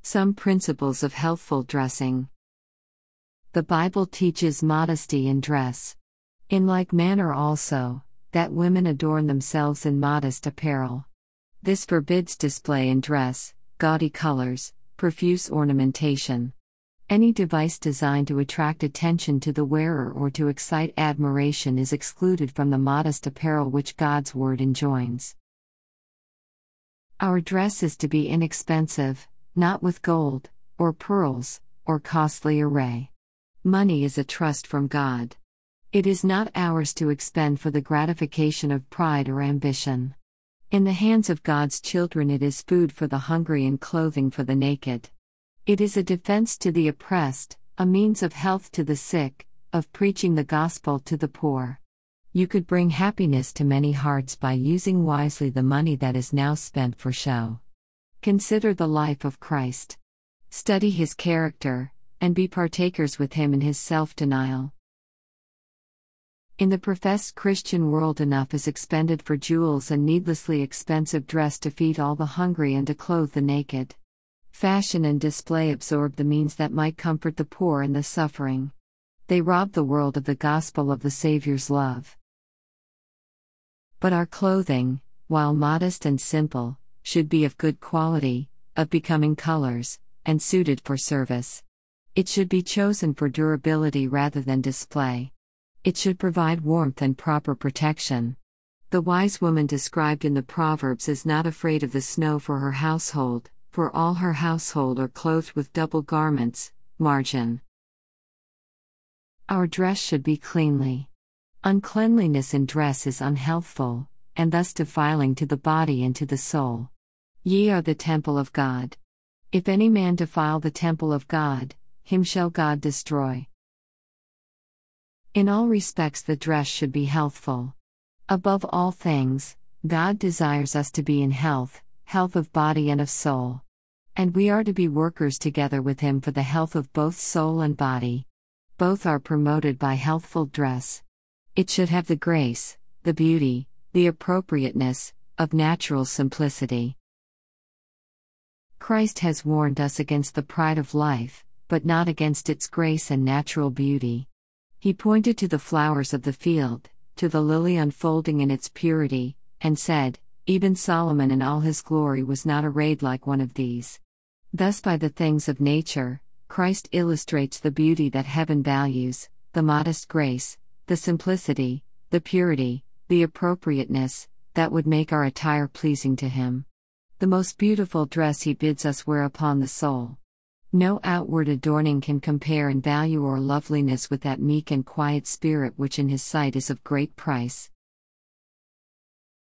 Some principles of healthful dressing. The Bible teaches modesty in dress. In like manner also, that women adorn themselves in modest apparel. This forbids display in dress, gaudy colors, profuse ornamentation. Any device designed to attract attention to the wearer or to excite admiration is excluded from the modest apparel which God's word enjoins. Our dress is to be inexpensive, not with gold, or pearls, or costly array. Money is a trust from God. It is not ours to expend for the gratification of pride or ambition. In the hands of God's children it is food for the hungry and clothing for the naked. It is a defense to the oppressed, a means of health to the sick, of preaching the gospel to the poor. You could bring happiness to many hearts by using wisely the money that is now spent for show. Consider the life of Christ. Study his character, and be partakers with him in his self-denial. In the professed Christian world, enough is expended for jewels and needlessly expensive dress to feed all the hungry and to clothe the naked. Fashion and display absorb the means that might comfort the poor and the suffering. They rob the world of the gospel of the Savior's love. But our clothing, while modest and simple, should be of good quality, of becoming colors, and suited for service. It should be chosen for durability rather than display. It should provide warmth and proper protection. The wise woman described in the Proverbs is not afraid of the snow for her household, for all her household are clothed with double garments. Margin. Our dress should be cleanly. Uncleanliness in dress is unhealthful, and thus defiling to the body and to the soul. Ye are the temple of God. If any man defile the temple of God, him shall God destroy. In all respects the dress should be healthful. Above all things, God desires us to be in health, health of body and of soul. And we are to be workers together with him for the health of both soul and body. Both are promoted by healthful dress. It should have the grace, the beauty, the appropriateness, of natural simplicity. Christ has warned us against the pride of life, but not against its grace and natural beauty. He pointed to the flowers of the field, to the lily unfolding in its purity, and said, even Solomon in all his glory was not arrayed like one of these. Thus by the things of nature, Christ illustrates the beauty that heaven values, the modest grace, the simplicity, the purity, the appropriateness, that would make our attire pleasing to him. The most beautiful dress he bids us wear upon the soul. No outward adorning can compare in value or loveliness with that meek and quiet spirit which in his sight is of great price.